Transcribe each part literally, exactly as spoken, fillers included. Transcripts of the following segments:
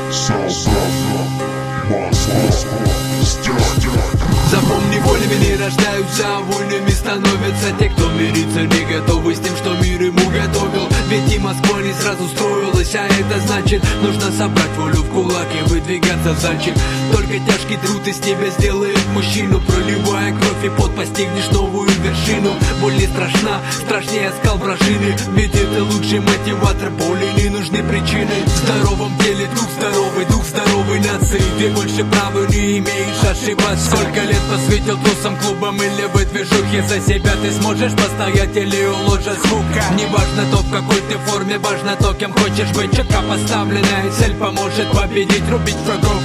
Запомни, волями не рождаются, а вольными становятся те, кто мириться не готовы с тем, что мир ему готовил. Ведь и Москва не сразу строилась, а это значит, нужно собрать волю в кулак и выдвигаться в зальчик. Только тяжкий труд из тебя сделает мужчину. Проливая кровь и пот, постигнешь новую вершину. Боль не страшна, страшнее скал вражины. Ведь это лучший мотиватор, боли не нужны причины. В здоровом теле дух здоровый, дух здоровой нации. Ты больше права не имеешь ошибаться. Сколько лет посвятил трусам, клубам или в движухе. За себя ты сможешь постоять или уложить звука. Не важно то, в какой ты форме, важно то, кем хочешь быть. Четко поставленная цель поможет победить, рубить врагов.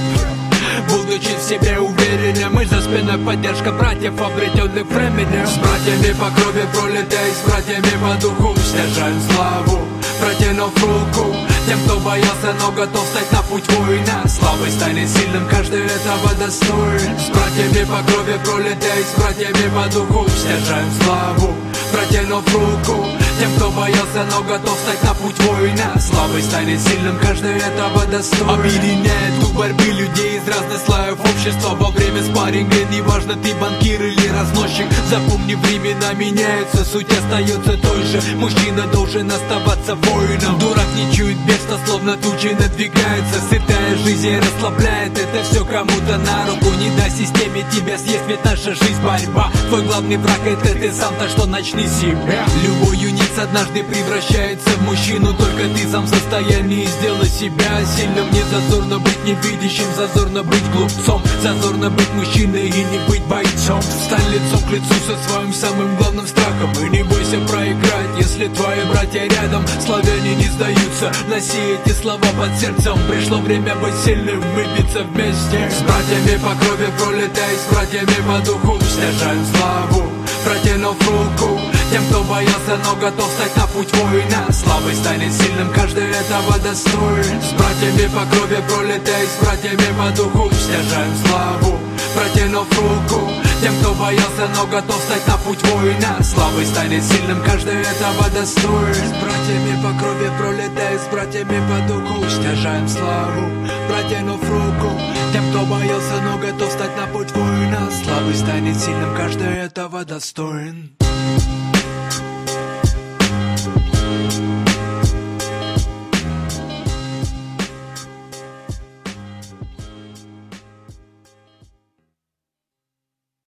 Будучи в себе увереннее, мы за спиной поддержка братьев, обретенных временем. С братьями по крови пролетая, с братьями по духу стяжаем славу, протянув руку тем, кто боялся, но готов стать на путь воина. Слабый станет сильным, каждый этого достоин. С братьями по крови пролетая, с братьями по духу стяжаем славу, протянув руку тем, кто боялся, но готов стать на путь воина. Слабый станет сильным, каждый этого достоин. Объединяет дух борьбы людей из разных слоев общества. Во время спарринга, неважно, ты банкир или разносчик. Запомни, времена меняются, суть остается той же. Мужчина должен оставаться воином. Дурак не чует бегства, словно тучи надвигаются. Сытая жизнь расслабляет, это все кому-то на руку. Не дай системе тебя съесть, ведь наша жизнь борьба. Твой главный враг это ты сам, так что начни себя. Любой юнец однажды превращается в мужчину. Только ты сам в состоянии сделать себя сильным. Не зазорно быть невидящим, зазорно быть глупцом. Зазорно быть мужчиной и не быть бойцом. Стань лицом к лицу со своим самым главным страхом. И не бойся проиграть, если твои братья рядом. Славяне не сдаются, носи эти слова под сердцем. Пришло время быть сильным, мы биться вместе. С братьями по крови пролетай, с братьями по духу стяжаем славу, протянув руку тем, кто боялся, но готов стать на путь воина. Слабый станет сильным, каждый этого достоин. С братьями по крови пролетай, с братьями по духу стяжаем славу, протянув руку тем, кто боялся, но готов стать на путь воина. Слабый станет сильным, каждый этого достоин. С братьями по крови пролетай, с братьями по духу стяжаем славу, протянув руку тем, кто боялся, но готов стать на путь воина. Слабый станет сильным, каждый этого достоин.